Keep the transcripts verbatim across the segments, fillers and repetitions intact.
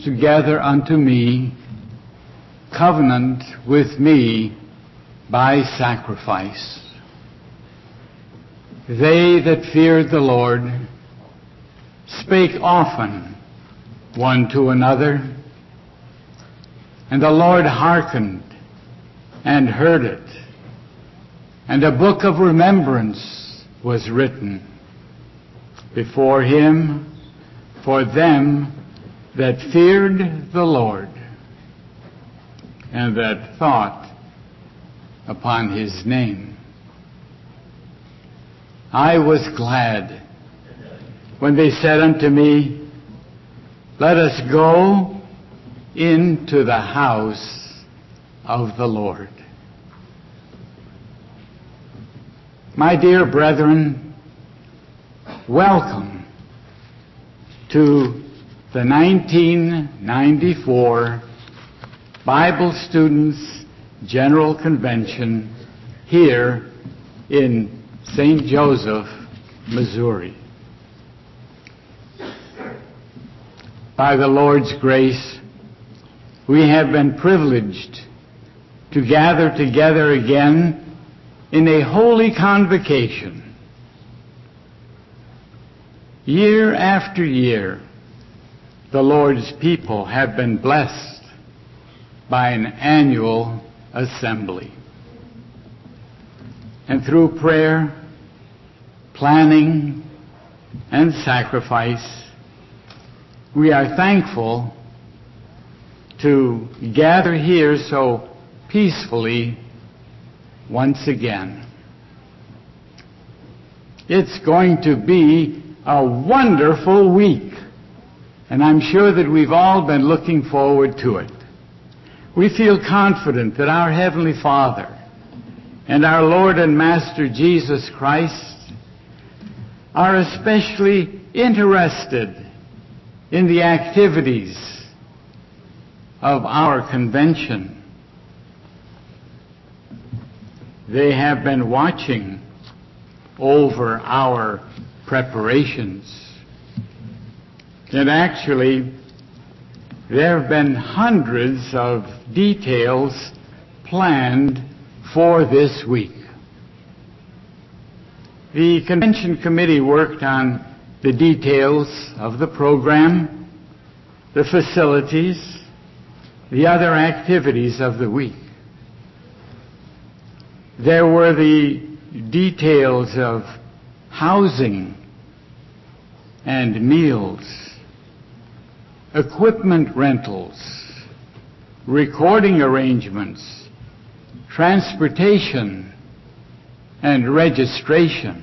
together unto me, covenant with me by sacrifice. They that feared the Lord spake often one to another, and the Lord hearkened and heard it, and a book of remembrance was written before him for them that feared the Lord and that thought upon his name. I was glad when they said unto me, let us go into the house of the Lord. My dear brethren, welcome to the nineteen ninety-four Bible Students General Convention here in Saint Joseph, Missouri. By the Lord's grace, we have been privileged to gather together again in a holy convocation. Year after year, the Lord's people have been blessed by an annual assembly. And through prayer, planning, and sacrifice, we are thankful to gather here so peacefully once again. It's going to be a wonderful week, and I'm sure that we've all been looking forward to it. We feel confident that our Heavenly Father and our Lord and Master Jesus Christ are especially interested in the activities of our convention. They have been watching over our preparations. And actually, there have been hundreds of details planned for this week. The convention committee worked on the details of the program, the facilities, the other activities of the week. There were the details of housing and meals, equipment rentals, recording arrangements, transportation, and registration.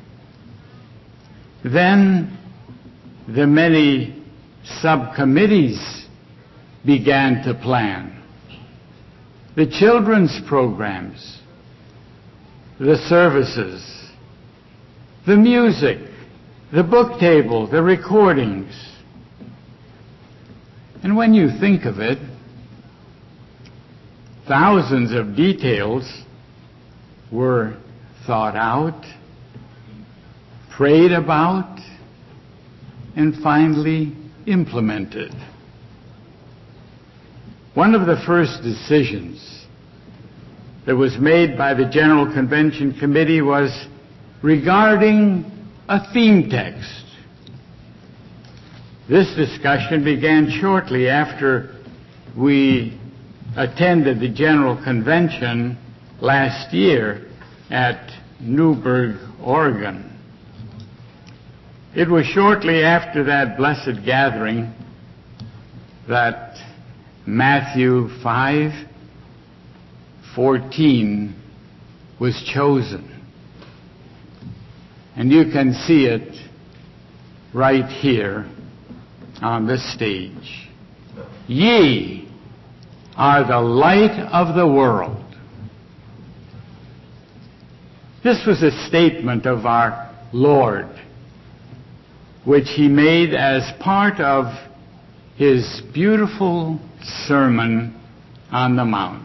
Then the many subcommittees began to plan. The children's programs, the services, the music, the book table, the recordings. And when you think of it, thousands of details were thought out, prayed about, and finally implemented. One of the first decisions that was made by the General Convention Committee was regarding a theme text. This discussion began shortly after we attended the General Convention last year at Newberg, Oregon. It was shortly after that blessed gathering that Matthew five fourteen was chosen. And you can see it right here on the stage. Ye are the light of the world. This was a statement of our Lord, which he made as part of his beautiful Sermon on the Mount.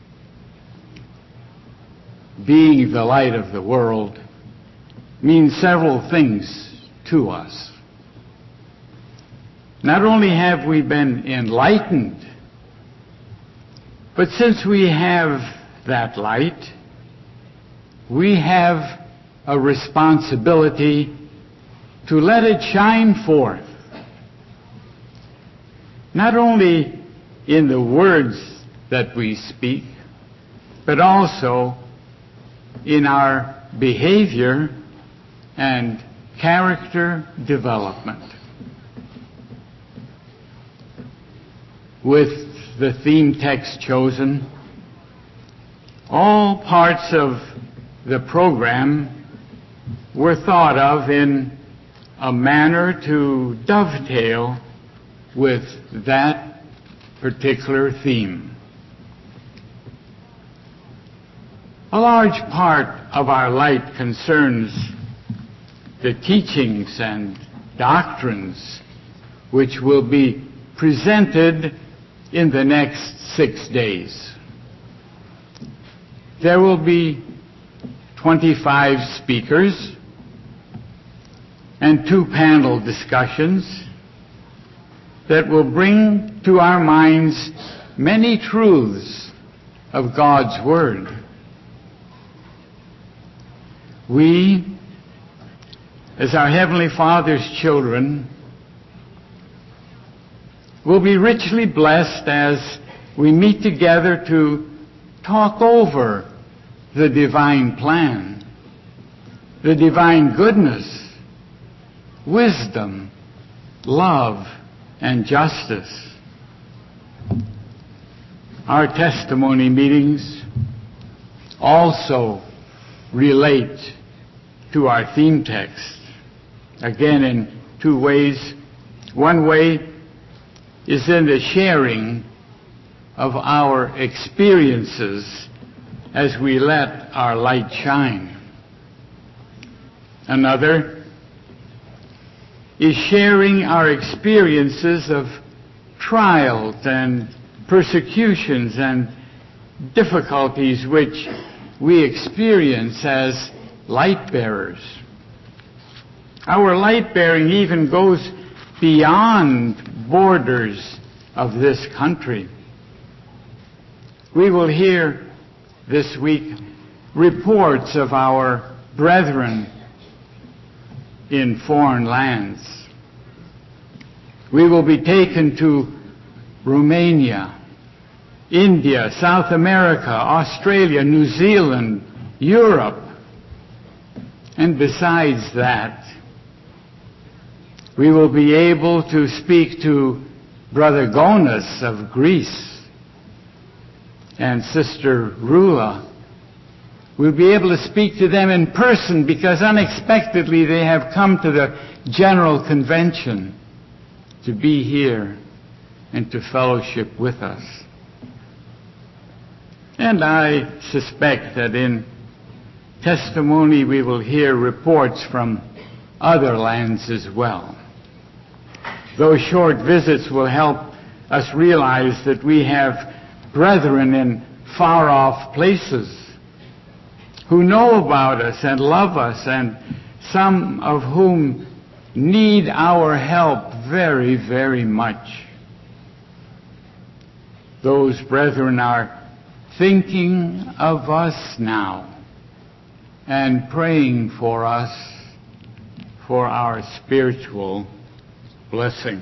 Being the light of the world means several things to us. Not only have we been enlightened, but since we have that light, we have a responsibility to let it shine forth, not only in the words that we speak, but also in our behavior and character development. With the theme text chosen, all parts of the program were thought of in a manner to dovetail with that particular theme. A large part of our light concerns the teachings and doctrines which will be presented in the next six days. There will be twenty-five speakers and two panel discussions that will bring to our minds many truths of God's Word. We, as our Heavenly Father's children, will be richly blessed as we meet together to talk over the divine plan, the divine goodness, wisdom, love, and justice. Our testimony meetings also relate to our theme text, again in two ways. One way is in the sharing of our experiences as we let our light shine. Another is sharing our experiences of trials and persecutions and difficulties which we experience as light bearers. Our light bearing even goes beyond borders of this country. We will hear this week reports of our brethren in foreign lands. We will be taken to Romania, India, South America, Australia, New Zealand, Europe. And besides that, we will be able to speak to Brother Gonas of Greece and Sister Rula. We'll be able to speak to them in person because unexpectedly they have come to the General Convention to be here and to fellowship with us. And I suspect that in testimony we will hear reports from other lands as well. Those short visits will help us realize that we have brethren in far-off places who know about us and love us, and some of whom need our help very, very much. Those brethren are thinking of us now and praying for us for our spiritual blessing.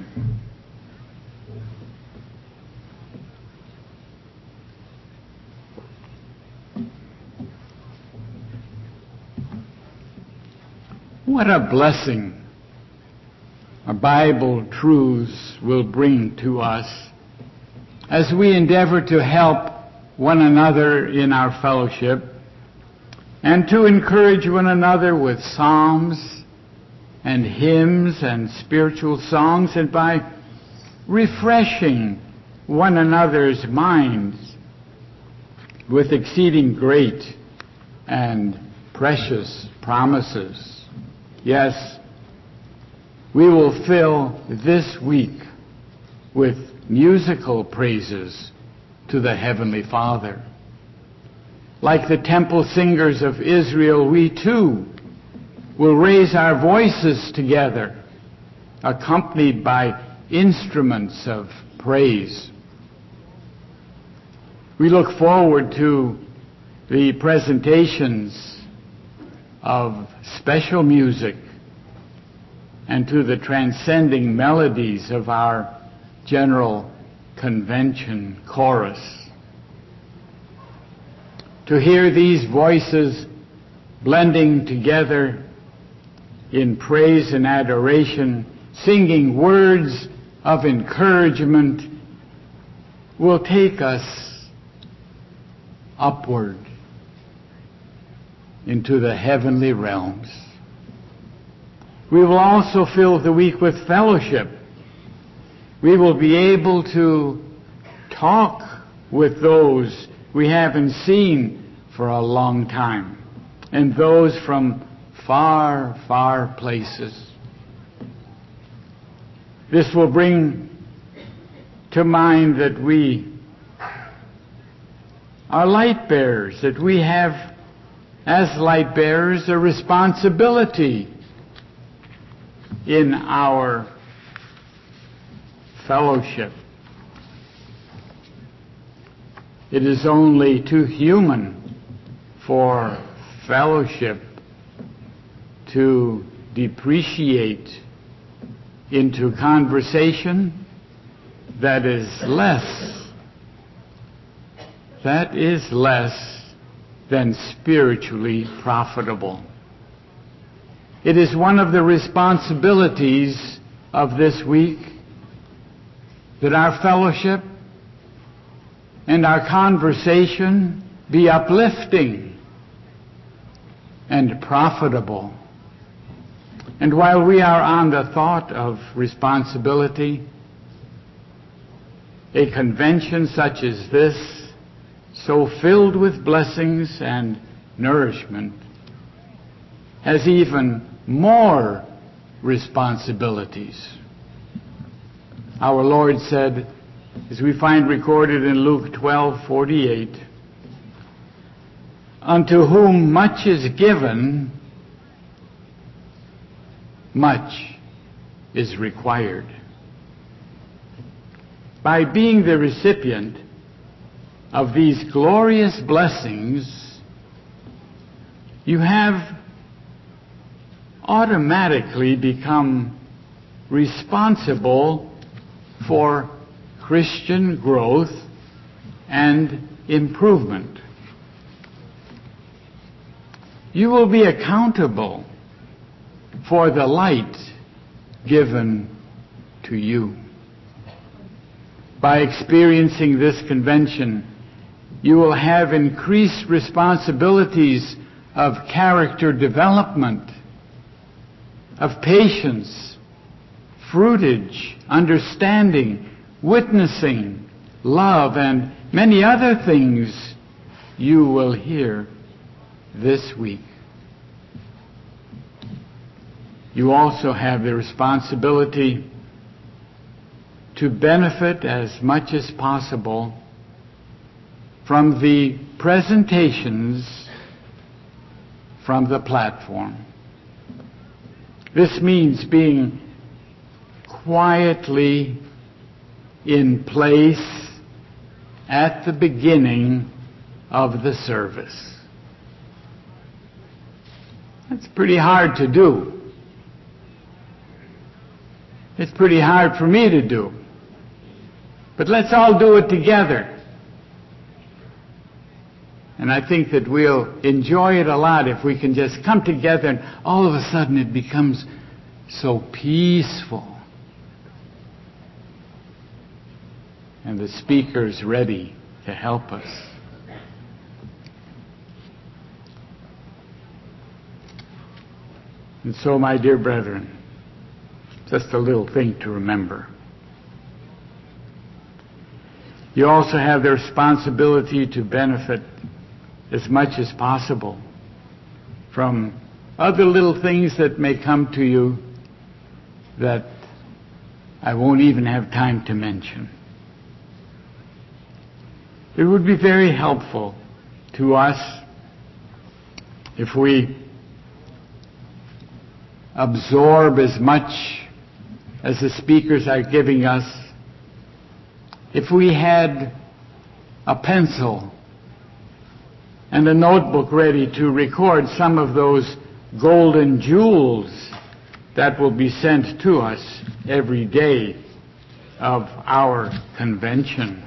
What a blessing our Bible truths will bring to us as we endeavor to help one another in our fellowship and to encourage one another with psalms and hymns and spiritual songs, and by refreshing one another's minds with exceeding great and precious promises. Yes, we will fill this week with musical praises to the Heavenly Father. Like the temple singers of Israel, we too will raise our voices together, accompanied by instruments of praise. We look forward to the presentations of special music and to the transcending melodies of our General Convention chorus. To hear these voices blending together in praise and adoration, singing words of encouragement, will take us upward into the heavenly realms. We will also fill the week with fellowship. We will be able to talk with those we haven't seen for a long time, and those from far, far places. This will bring to mind that we are light bearers, that we have, as light bearers, a responsibility in our fellowship. It is only too human for fellowship to depreciate into conversation that is less, that is less than spiritually profitable. It is one of the responsibilities of this week that our fellowship and our conversation be uplifting and profitable. And while we are on the thought of responsibility, a convention such as this, so filled with blessings and nourishment, has even more responsibilities. Our Lord said, as we find recorded in Luke twelve forty-eight, "Unto whom much is given, much is required." By being the recipient of these glorious blessings, you have automatically become responsible for Christian growth and improvement. You will be accountable for the light given to you. By experiencing this convention, you will have increased responsibilities of character development, of patience, fruitage, understanding, witnessing, love, and many other things you will hear this week. You also have the responsibility to benefit as much as possible from the presentations from the platform. This means being quietly in place at the beginning of the service. That's pretty hard to do. It's pretty hard for me to do. But let's all do it together. And I think that we'll enjoy it a lot if we can just come together and all of a sudden it becomes so peaceful. And the speaker's ready to help us. And so, my dear brethren, just a little thing to remember. You also have the responsibility to benefit as much as possible from other little things that may come to you that I won't even have time to mention. It would be very helpful to us if we absorb as much as the speakers are giving us, if we had a pencil and a notebook ready to record some of those golden jewels that will be sent to us every day of our convention.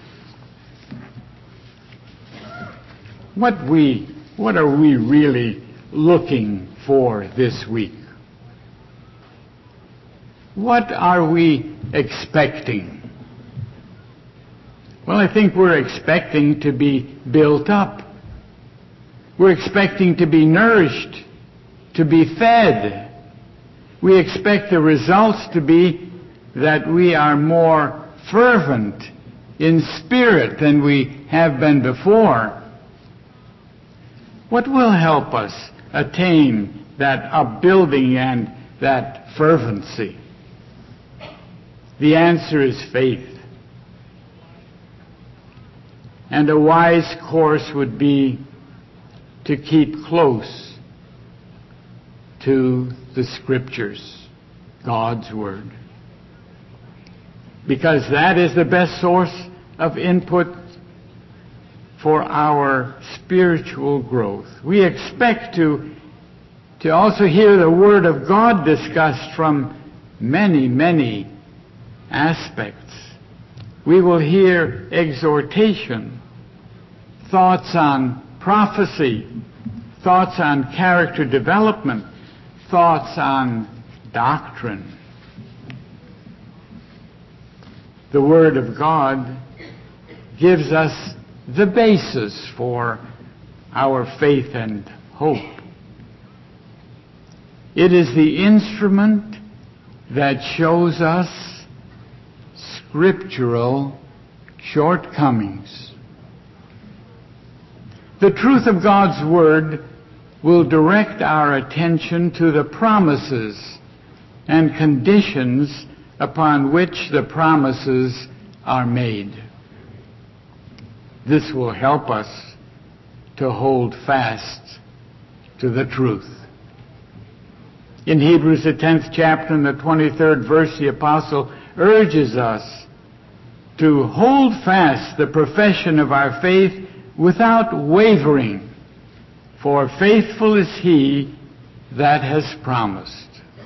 What we, what are we really looking for this week? What are we expecting? Well, I think we're expecting to be built up. We're expecting to be nourished, to be fed. We expect the results to be that we are more fervent in spirit than we have been before. What will help us attain that upbuilding and that fervency? The answer is faith. And a wise course would be to keep close to the Scriptures, God's Word, because that is the best source of input for our spiritual growth. We expect to, to also hear the Word of God discussed from many, many aspects. We will hear exhortation, thoughts on prophecy, thoughts on character development, thoughts on doctrine. The Word of God gives us the basis for our faith and hope. It is the instrument that shows us scriptural shortcomings. The truth of God's Word will direct our attention to the promises and conditions upon which the promises are made. This will help us to hold fast to the truth. In Hebrews, the tenth chapter and the twenty-third verse, the apostle urges us to hold fast the profession of our faith without wavering, for faithful is he that has promised.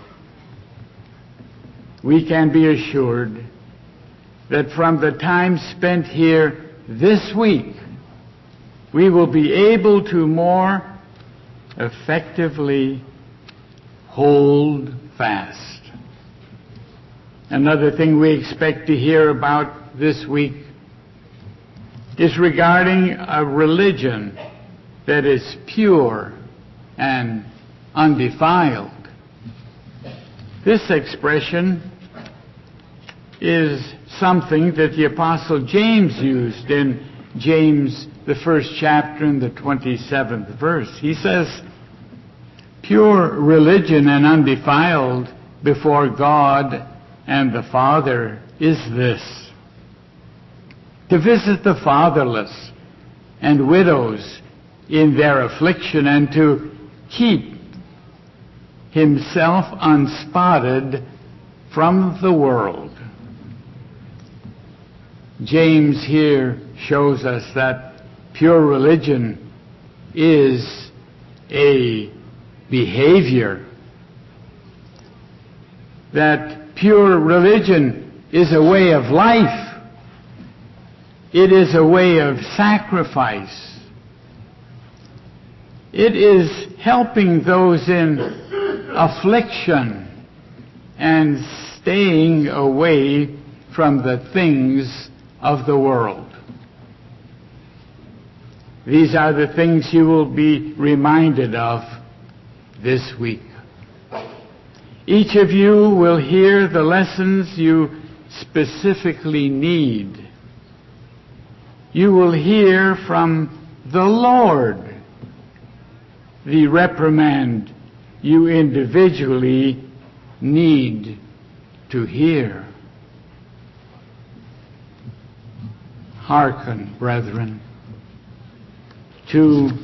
We can be assured that from the time spent here this week, we will be able to more effectively hold fast. Another thing we expect to hear about this week is regarding a religion that is pure and undefiled. This expression is something that the Apostle James used in James, the first chapter and the twenty-seventh verse. He says, "Pure religion and undefiled before God and the Father is this, to visit the fatherless and widows in their affliction, and to keep himself unspotted from the world." James here shows us that pure religion is a behavior, that pure religion is a way of life. It is a way of sacrifice. It is helping those in affliction and staying away from the things of the world. These are the things you will be reminded of this week. Each of you will hear the lessons you specifically need. You will hear from the Lord the reprimand you individually need to hear. Hearken, brethren, to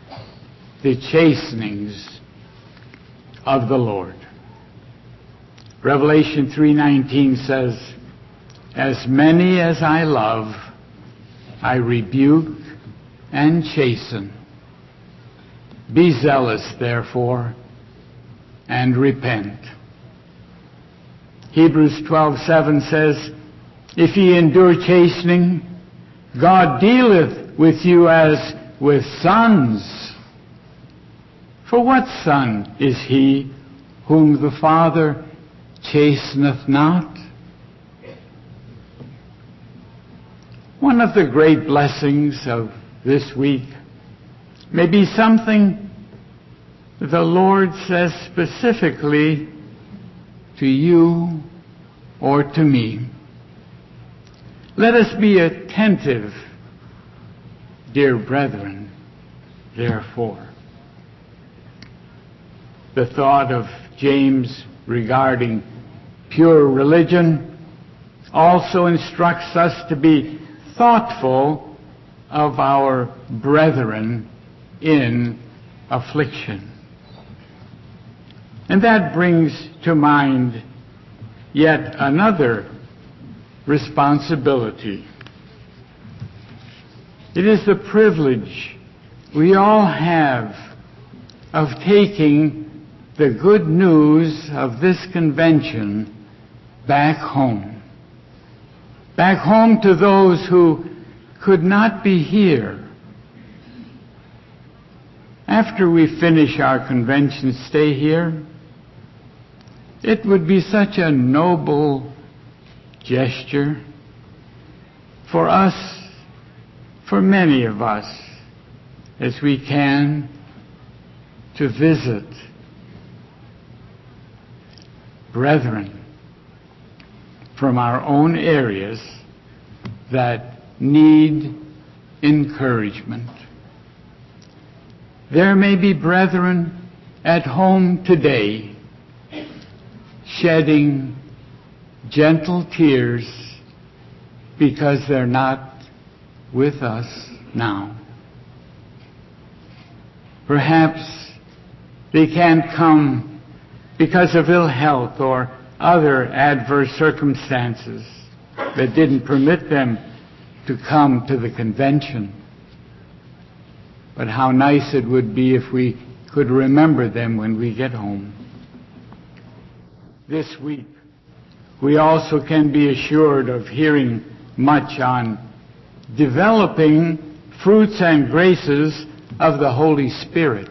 the chastenings of the Lord. Revelation three nineteen says, "As many as I love, I rebuke and chasten. Be zealous, therefore, and repent." Hebrews twelve seven says, "If ye endure chastening, God dealeth with you as with sons. For what son is he whom the Father chasteneth not?" One of the great blessings of this week may be something the Lord says specifically to you or to me. Let us be attentive, dear brethren, therefore. The thought of James regarding pure religion also instructs us to be thoughtful of our brethren in affliction. And that brings to mind yet another responsibility. It is the privilege we all have of taking the good news of this convention back home. Back home to those who could not be here. After we finish our convention stay here, it would be such a noble gesture for us, for many of us, as we can, to visit brethren from our own areas that need encouragement. There may be brethren at home today shedding gentle tears because they're not with us now. Perhaps they can't come because of ill health or other adverse circumstances that didn't permit them to come to the convention. But how nice it would be if we could remember them when we get home. This week, we also can be assured of hearing much on developing fruits and graces of the Holy Spirit.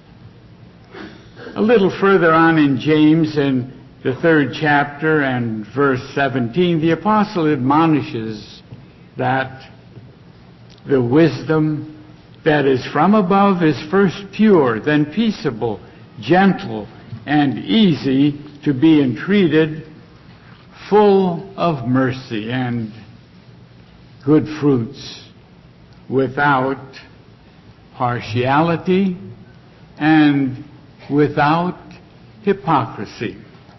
A little further on in James, in the third chapter and verse seventeen, the apostle admonishes that the wisdom that is from above is first pure, then peaceable, gentle, and easy to be entreated, full of mercy and good fruits, without partiality and without hypocrisy.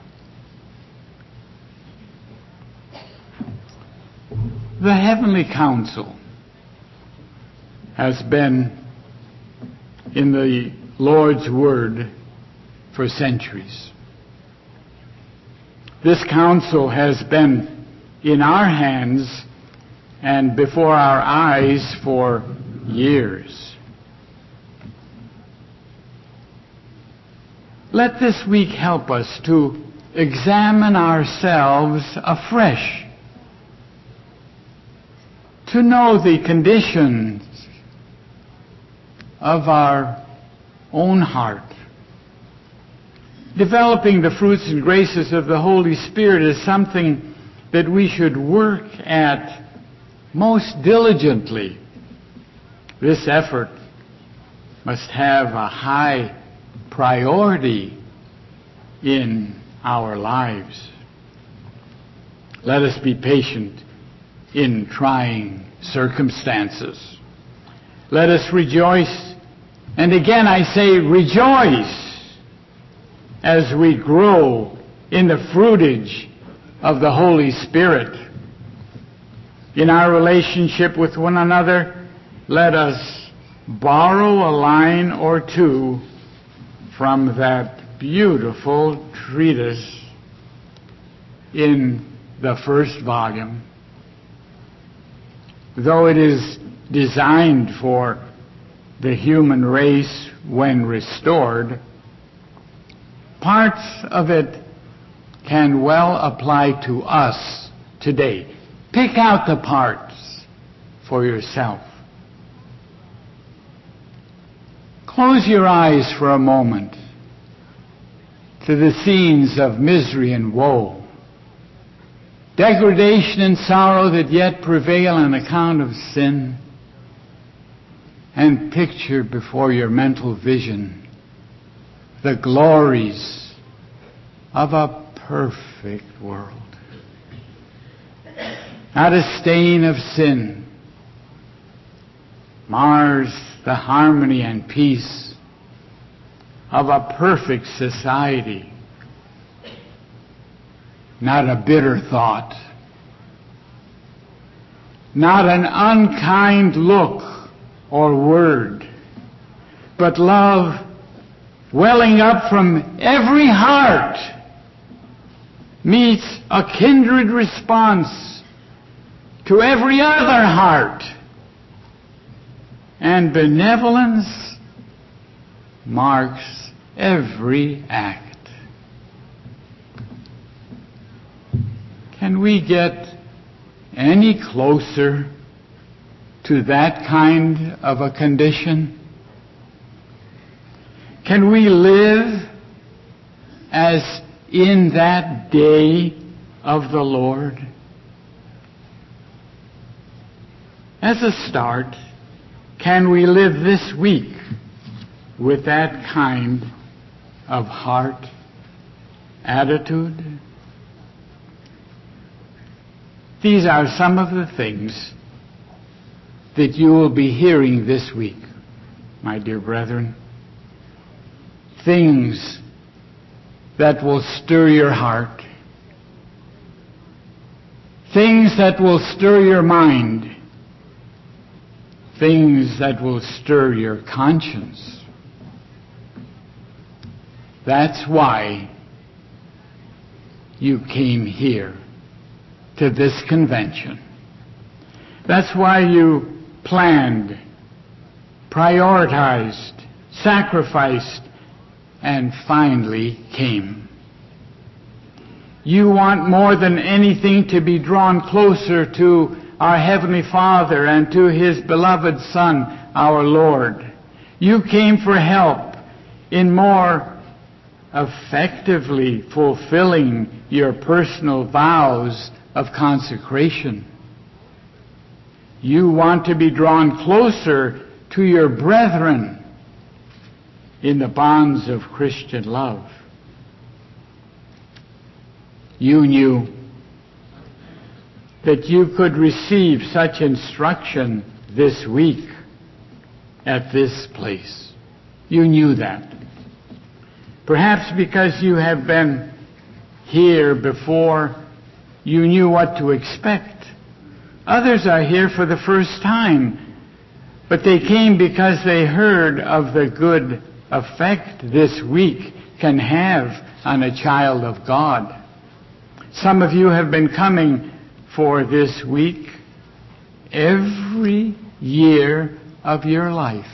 The Heavenly Council has been in the Lord's Word for centuries. This counsel has been in our hands and before our eyes for years. Let this week help us to examine ourselves afresh, to know the conditions of our own heart. Developing the fruits and graces of the Holy Spirit is something that we should work at most diligently. This effort must have a high priority in our lives. Let us be patient in trying circumstances. Let us rejoice, and again I say rejoice, as we grow in the fruitage of the Holy Spirit. In our relationship with one another, let us borrow a line or two from that beautiful treatise in the first volume, though it is designed for the human race when restored, parts of it can well apply to us today. Pick out the parts for yourself. Close your eyes for a moment to the scenes of misery and woe, degradation and sorrow that yet prevail on account of sin, and picture before your mental vision the glories of a perfect world. Not a stain of sin mars the harmony and peace of a perfect society. Not a bitter thought, not an unkind look or word, but love welling up from every heart meets a kindred response to every other heart, and benevolence marks every act. Can we get any closer to that kind of a condition? Can we live as in that day of the Lord? As a start, can we live this week with that kind of heart attitude? These are some of the things that you will be hearing this week, my dear brethren. Things that will stir your heart. Things that will stir your mind. Things that will stir your conscience. That's why you came here to this convention. That's why you planned, prioritized, sacrificed, and finally came. You want more than anything to be drawn closer to our Heavenly Father and to His beloved Son, our Lord. You came for help in more effectively fulfilling your personal vows of consecration. You want to be drawn closer to your brethren in the bonds of Christian love. You knew that you could receive such instruction this week at this place. You knew that. Perhaps because you have been here before, you knew what to expect. Others are here for the first time, but they came because they heard of the good effect this week can have on a child of God. Some of you have been coming for this week every year of your life.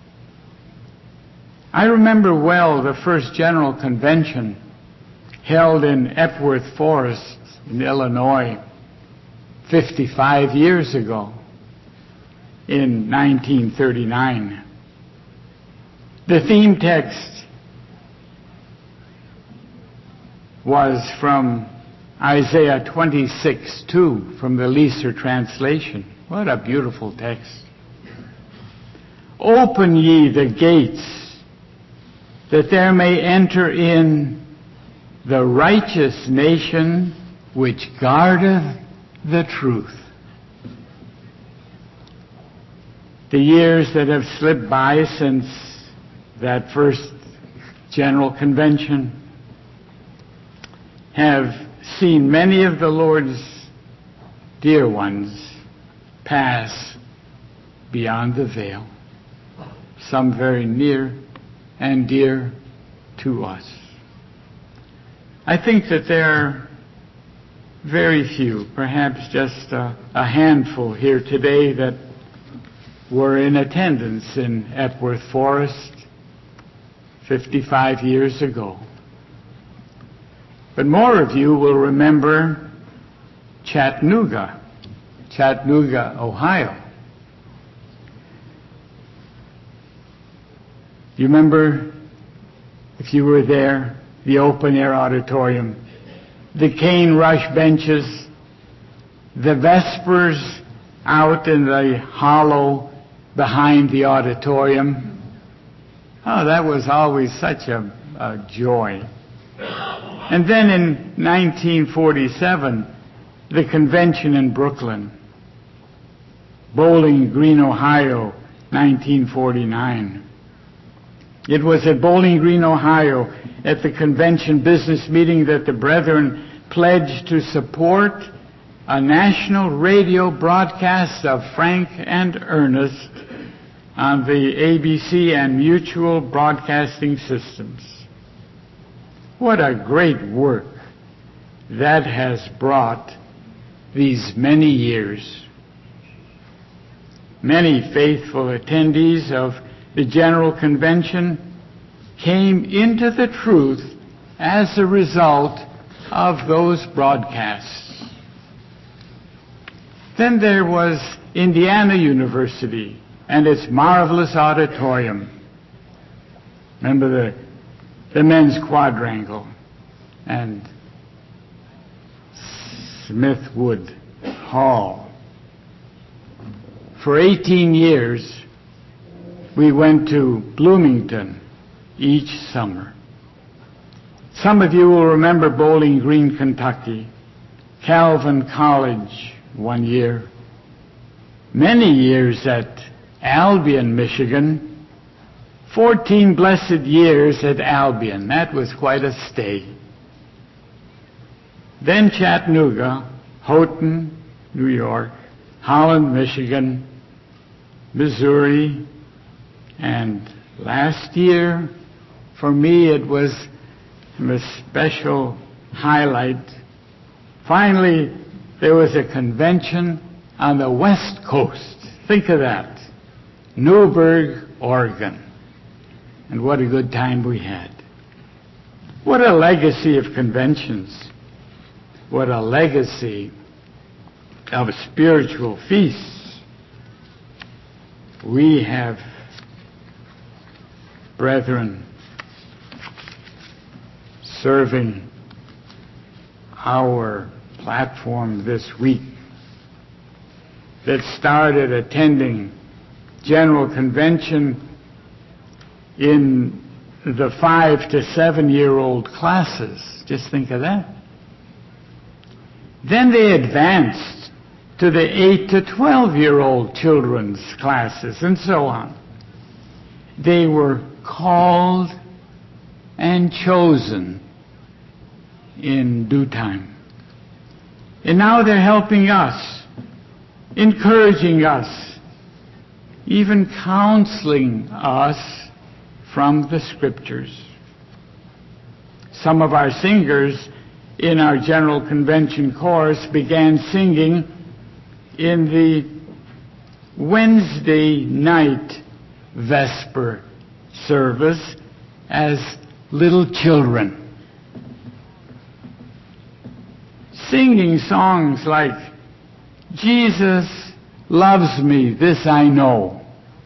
I remember well the first General Convention held in Epworth Forest in Illinois fifty-five years ago in nineteen thirty-nine. The theme text was from Isaiah twenty-six two from the Leeser translation. What a beautiful text. Open ye the gates, that there may enter in the righteous nation which guardeth the truth. The years that have slipped by since that first General Convention have seen many of the Lord's dear ones pass beyond the veil, some very near and dear to us. I think that there very few, perhaps just a, a handful here today that were in attendance in Epworth Forest fifty-five years ago. But more of you will remember Chattanooga, Chattanooga, Ohio. Do you remember, if you were there, the open-air auditorium, the cane rush benches, the Vespers out in the hollow behind the auditorium? Oh, that was always such a, a joy. And then in nineteen forty-seven, the convention in Brooklyn. Bowling Green, Ohio, nineteen forty-nine. It was at Bowling Green, Ohio, at the convention business meeting that the brethren pledged to support a national radio broadcast of Frank and Ernest on the A B C and Mutual Broadcasting Systems. What a great work that has brought these many years. Many faithful attendees of the General Convention came into the truth as a result of those broadcasts. Then there was Indiana University and its marvelous auditorium. Remember the, the men's quadrangle and Smithwood Hall. For eighteen years, we went to Bloomington each summer. Some of you will remember Bowling Green, Kentucky, Calvin College one year, many years at Albion, Michigan, fourteen blessed years at Albion. That was quite a stay. Then Chattanooga, Houghton, New York, Holland, Michigan, Missouri, and last year, for me, it was a special highlight. Finally, there was a convention on the West Coast. Think of that. Newberg, Oregon. And what a good time we had. What a legacy of conventions. What a legacy of spiritual feasts. We have, brethren, serving our platform this week that started attending General Convention in the five to seven year old classes. Just think of that. Then they advanced to the eight to twelve year old children's classes and so on. They were called and chosen in due time. And now they're helping us, encouraging us, even counseling us from the Scriptures. Some of our singers in our General Convention chorus began singing in the Wednesday night Vesper service as little children, singing songs like, Jesus loves me, this I know,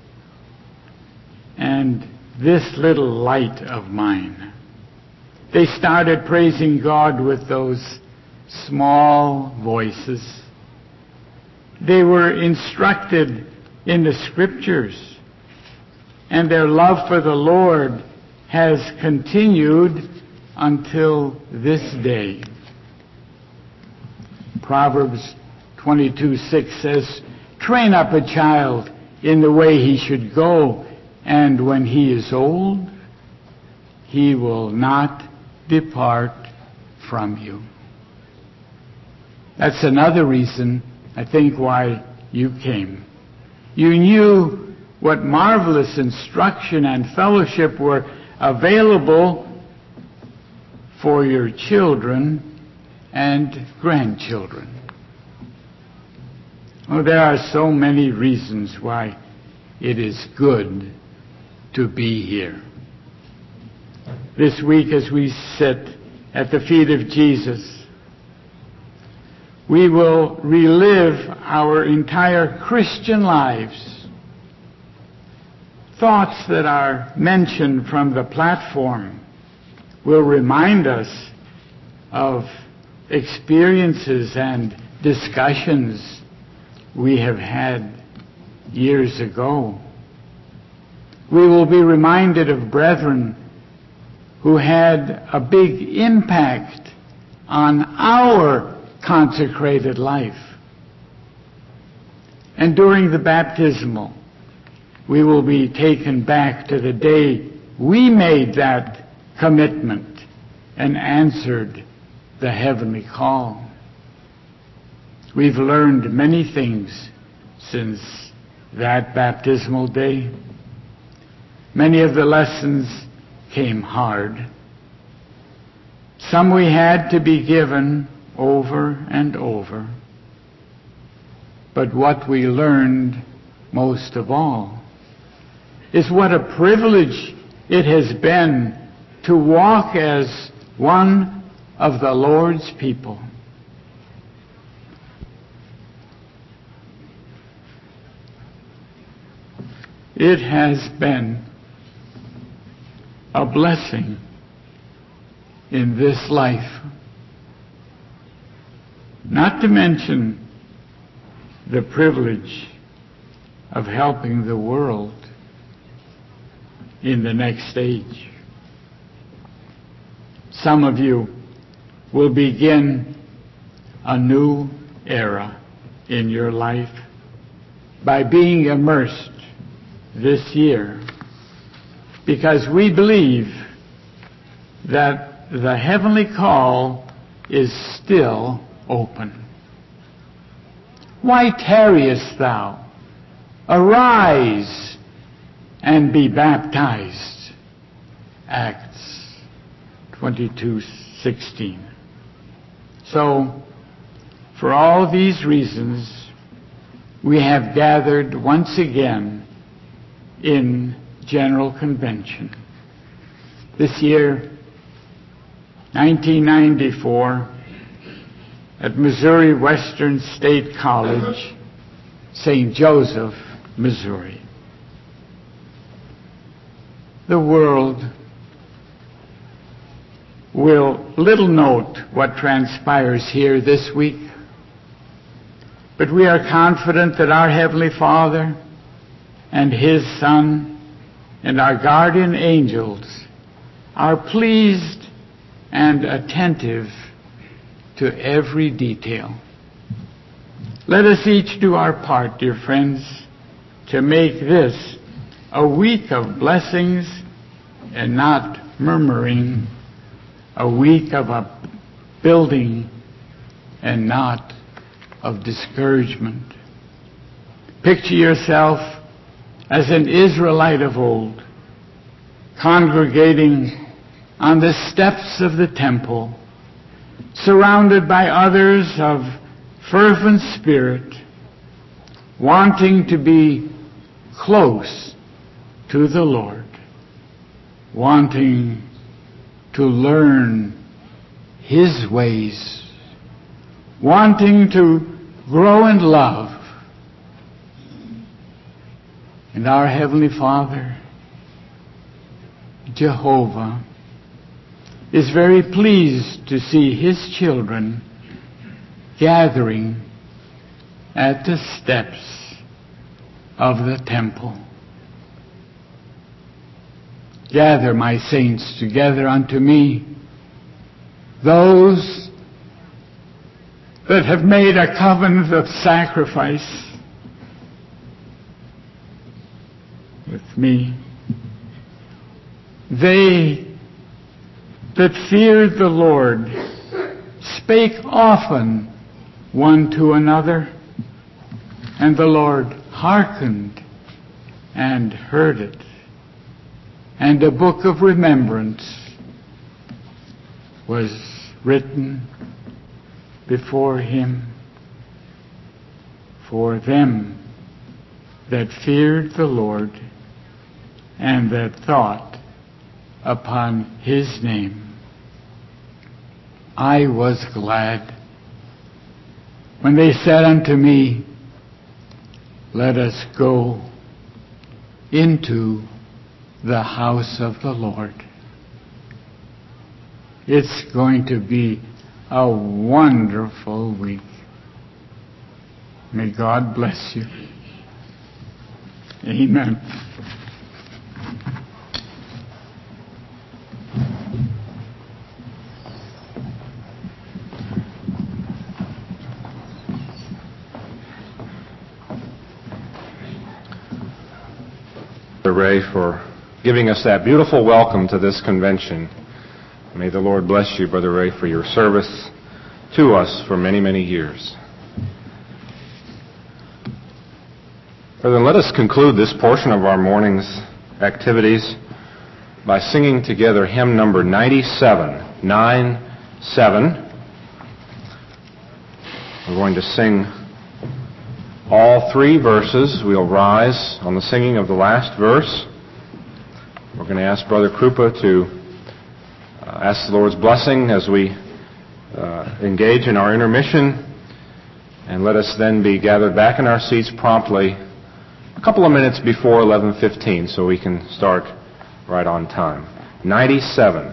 and this little light of mine. They started praising God with those small voices. They were instructed in the Scriptures, and their love for the Lord has continued until this day. Proverbs twenty-two six says, train up a child in the way he should go, and when he is old, he will not depart from you. That's another reason, I think, why you came. You knew what marvelous instruction and fellowship were available for your children and grandchildren. Oh, there are so many reasons why it is good to be here. This week, as we sit at the feet of Jesus, we will relive our entire Christian lives. Thoughts that are mentioned from the platform will remind us of experiences and discussions we have had years ago. We will be reminded of brethren who had a big impact on our consecrated life. And during the baptismal, we will be taken back to the day we made that commitment and answered the heavenly call. We've learned many things since that baptismal day. Many of the lessons came hard. Some we had to be given over and over. But what we learned most of all is what a privilege it has been to walk as one of the Lord's people. It has been a blessing in this life, not to mention the privilege of helping the world in the next stage. Some of you will begin a new era in your life by being immersed this year, because we believe that the heavenly call is still open. Why tarriest thou? Arise and be baptized. Acts twenty-two sixteen. So, for all these reasons, we have gathered once again in General Convention. This year, nineteen ninety-four, at Missouri Western State College, Saint Joseph, Missouri. The world will little note what transpires here this week, but we are confident that our Heavenly Father and His Son and our guardian angels are pleased and attentive to every detail. Let us each do our part, dear friends, to make this a week of blessings and not murmuring, a week of upbuilding and not of discouragement. Picture yourself as an Israelite of old, congregating on the steps of the temple, surrounded by others of fervent spirit, wanting to be close to the Lord, wanting to learn His ways, wanting to grow in love. And our Heavenly Father, Jehovah, is very pleased to see His children gathering at the steps of the temple. Gather, my saints, together unto me, those that have made a covenant of sacrifice with me. They that feared the Lord spake often one to another, and the Lord hearkened and heard it. And a book of remembrance was written before him for them that feared the Lord and that thought upon his name. I was glad when they said unto me, let us go into the house of the Lord. It's going to be a wonderful week. May God bless you. Amen. Ray, for giving us that beautiful welcome to this convention. May the Lord bless you, Brother Ray, for your service to us for many, many years. Brethren, let us conclude this portion of our morning's activities by singing together hymn number ninety-seven, nine seven. We're going to sing all three verses. We'll rise on the singing of the last verse. We're going to ask Brother Krupa to uh, ask the Lord's blessing as we uh, engage in our intermission, and let us then be gathered back in our seats promptly a couple of minutes before eleven fifteen so we can start right on time. ninety-seven.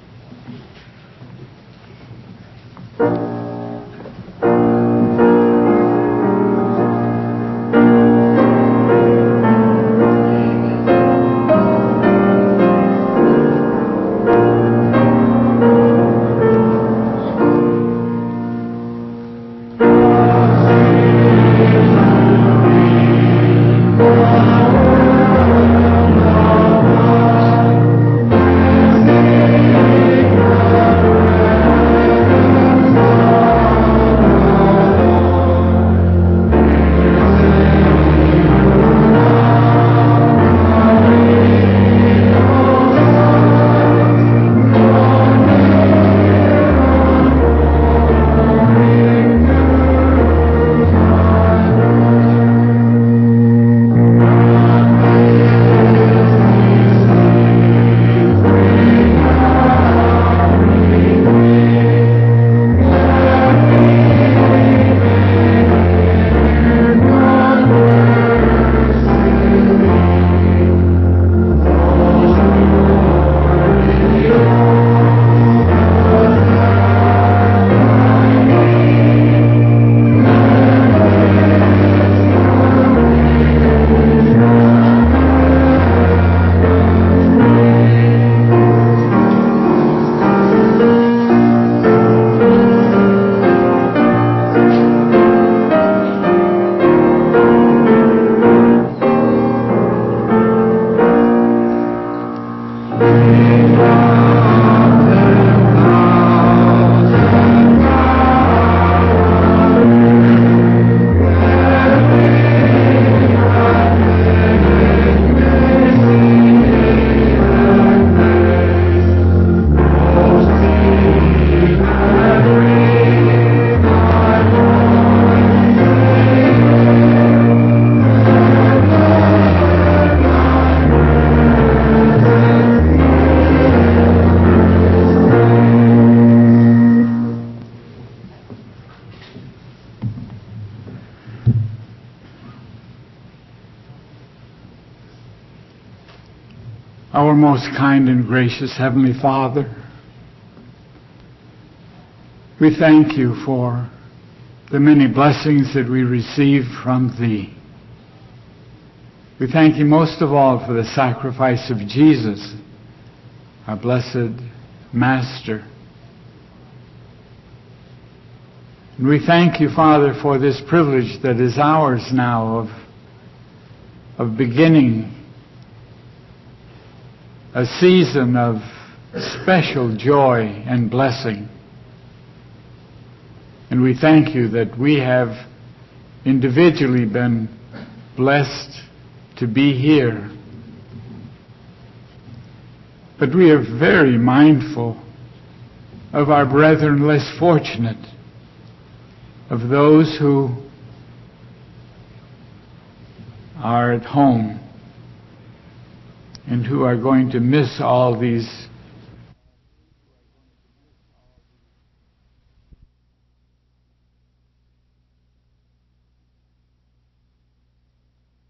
Our most kind and gracious Heavenly Father, we thank you for the many blessings that we receive from Thee. We thank you most of all for the sacrifice of Jesus, our blessed Master. And we thank you, Father, for this privilege that is ours now of, of beginning a season of special joy and blessing. And we thank you that we have individually been blessed to be here. But we are very mindful of our brethren less fortunate of those who are at home and who are going to miss all these